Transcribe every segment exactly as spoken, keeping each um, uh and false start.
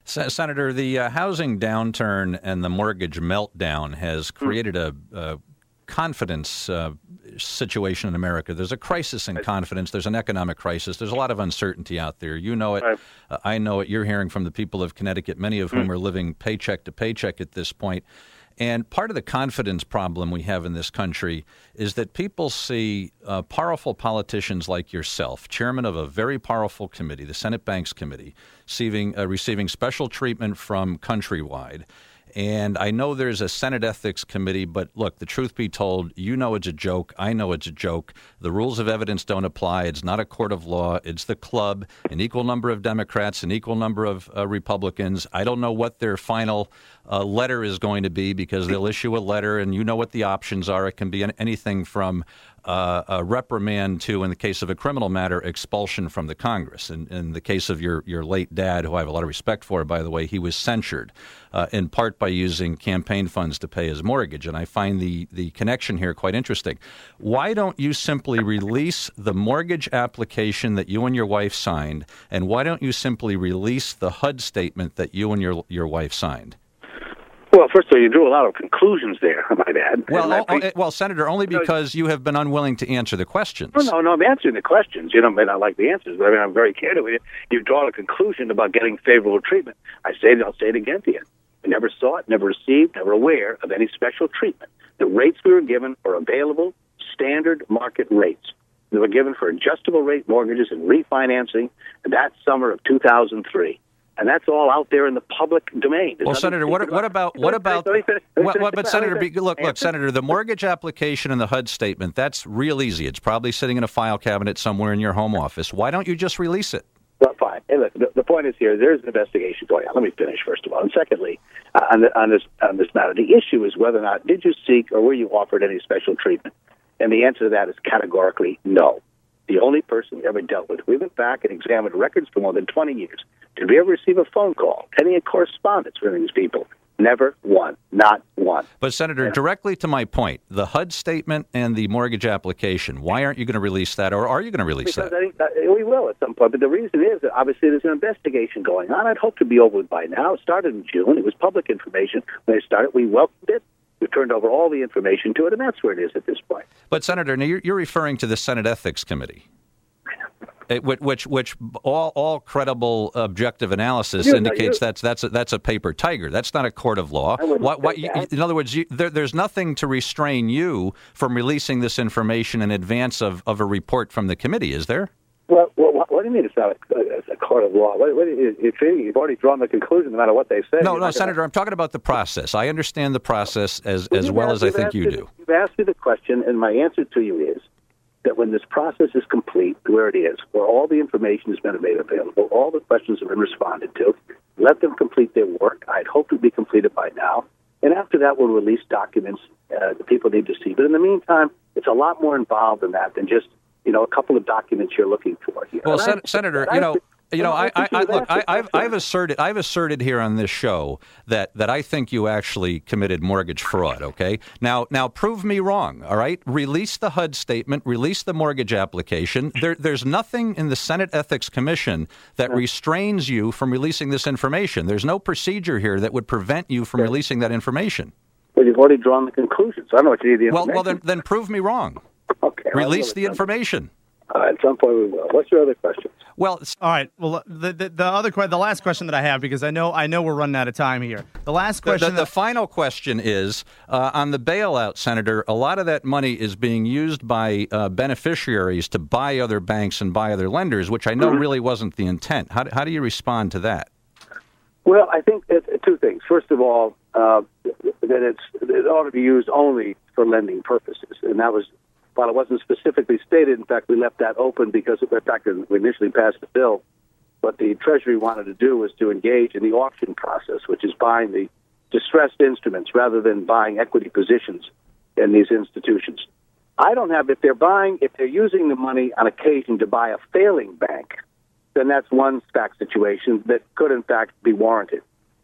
S- Senator, the uh, housing downturn and the mortgage meltdown has created a, a confidence uh, situation in America. There's a crisis in confidence. There's an economic crisis. There's a lot of uncertainty out there. You know it. Right. Uh, I know it. You're hearing from the people of Connecticut, many of whom mm. are living paycheck to paycheck at this point. And part of the confidence problem we have in this country is that people see uh, powerful politicians like yourself, chairman of a very powerful committee, the Senate Banks Committee, receiving, uh, receiving special treatment from Countrywide. And I know there's a Senate Ethics Committee, but look, the truth be told, you know it's a joke. I know it's a joke. The rules of evidence don't apply. It's not a court of law. It's the club, an equal number of Democrats, an equal number of uh, Republicans. I don't know what their final uh, letter is going to be because they'll issue a letter, and you know what the options are. It can be anything from Uh, a reprimand to, in the case of a criminal matter, expulsion from the Congress. In, in the case of your, your late dad, who I have a lot of respect for, by the way, he was censured uh, in part by using campaign funds to pay his mortgage. And I find the, the connection here quite interesting. Why don't you simply release the mortgage application that you and your wife signed, and why don't you simply release the H U D statement that you and your your wife signed? Well, first of all, you drew a lot of conclusions there, I might add. Well, oh, oh, well, Senator, only because you have been unwilling to answer the questions. No, no, no, I'm answering the questions. You know, may not like the answers, but I mean, I'm very candid with you. You draw a conclusion about getting favorable treatment. I say it, I'll say it again to you. We never saw it, never received, never aware of any special treatment. The rates we were given are available, standard market rates. They were given for adjustable rate mortgages and refinancing that summer of two thousand three. And that's all out there in the public domain. There's well, Senator, what, what about what about? What, but Senator, look, look, Senator, the mortgage application and the H U D statement, that's real easy. It's probably sitting in a file cabinet somewhere in your home office. Why don't you just release it? Well, fine. Hey, look, the, the point is here, there's an investigation going on. Let me finish, first of all. And secondly, uh, on, the, on, this, on this matter, the issue is whether or not did you seek or were you offered any special treatment? And the answer to that is categorically no. The only person we ever dealt with. We went back and examined records for more than twenty years. Did we ever receive a phone call, any correspondence with these people? Never one. Not one. But, Senator, yeah. directly to my point, the H U D statement and the mortgage application, why aren't you going to release that, or are you going to release because that? I think that? We will at some point. But the reason is that obviously there's an investigation going on. I'd hope to be over with by now. It started in June. It was public information. When it started, we welcomed it. We turned over all the information to it, and that's where it is at this point. But, Senator, now you're, you're referring to the Senate Ethics Committee. It, which, which, all, all credible objective analysis you, indicates you, that's that's a, that's a paper tiger. That's not a court of law. What, what, you, in other words, you, there, there's nothing to restrain you from releasing this information in advance of, of a report from the committee, is there? Well, well what, what do you mean it's not a, a court of law? What, what, if you've already drawn the conclusion, no matter what they say. No, no, Senator, gonna... I'm talking about the process. I understand the process as well, as, well as I think you me, do. You've asked me the question, and my answer to you is that when this process is complete, where it is, where all the information has been made available, all the questions have been responded to, let them complete their work. I'd hope to be completed by now. And after that, we'll release documents uh, that people need to see. But in the meantime, it's a lot more involved than that, than just, you know, a couple of documents you're looking for here. Well, Sen- I, Senator, you know... You know, I, I, I look. I, I've, I've asserted, I've asserted here on this show that, that I think you actually committed mortgage fraud. Okay, now, now prove me wrong. All right, release the H U D statement, release the mortgage application. There, there's nothing in the Senate Ethics Commission that restrains you from releasing this information. There's no procedure here that would prevent you from releasing that information. Well, you've already drawn the conclusion, so I don't know what you need the information. Well, well, then, then prove me wrong. Okay, release the information. Uh, at some point we will. What's your other question? Well, all right. Well, the the, the other que- the last question that I have, because I know I know we're running out of time here. The last question. The, the, the final question is uh, on the bailout, Senator. A lot of that money is being used by uh, beneficiaries to buy other banks and buy other lenders, which I know mm-hmm. really wasn't the intent. How how do you respond to that? Well, I think it's two things. First of all, uh, that it's it ought to be used only for lending purposes, and that was. While it wasn't specifically stated, in fact, we left that open because, in fact, we initially passed the bill. What the Treasury wanted to do was to engage in the auction process, which is buying the distressed instruments rather than buying equity positions in these institutions. I don't have, if they're buying, if they're using the money on occasion to buy a failing bank, then that's one fact situation that could, in fact, be warranted.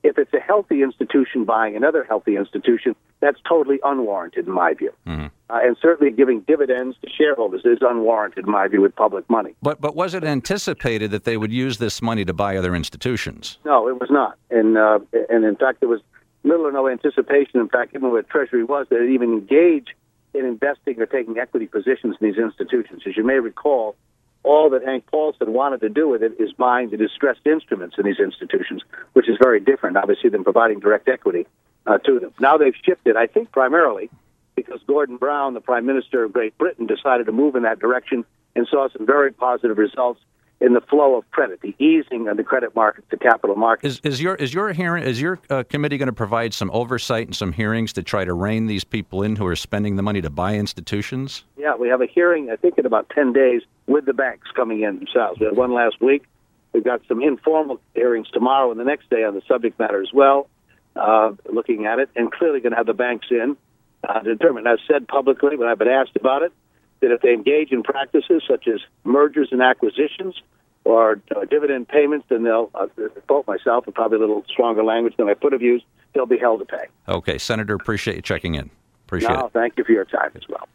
If it's a healthy institution buying another healthy institution, that's totally unwarranted in my view. Mm-hmm. Uh, and certainly giving dividends to shareholders is unwarranted in my view with public money. But but was it anticipated that they would use this money to buy other institutions? No, it was not. And uh, and in fact, there was little or no anticipation. In fact, even where Treasury was, they didn't even engage in investing or taking equity positions in these institutions. As you may recall, all that Hank Paulson wanted to do with it is buying the distressed instruments in these institutions, which is very different, obviously, than providing direct equity uh, to them. Now they've shifted, I think, primarily because Gordon Brown, the Prime Minister of Great Britain, decided to move in that direction and saw some very positive results in the flow of credit, the easing of the credit markets, the capital markets. Is, is your is your hearing is your uh, committee going to provide some oversight and some hearings to try to rein these people in who are spending the money to buy institutions? Yeah, we have a hearing, I think, in about ten days with the banks coming in themselves. We had one last week. We've got some informal hearings tomorrow and the next day on the subject matter as well, uh, looking at it, and clearly going to have the banks in uh, to determine. I've said publicly when I've been asked about it, that if they engage in practices such as mergers and acquisitions or uh, dividend payments, then they'll, uh, quote myself, and probably a little stronger language than I could have used, they'll be held to pay. Okay, Senator, appreciate you checking in. Appreciate no, it. Thank you for your time as well.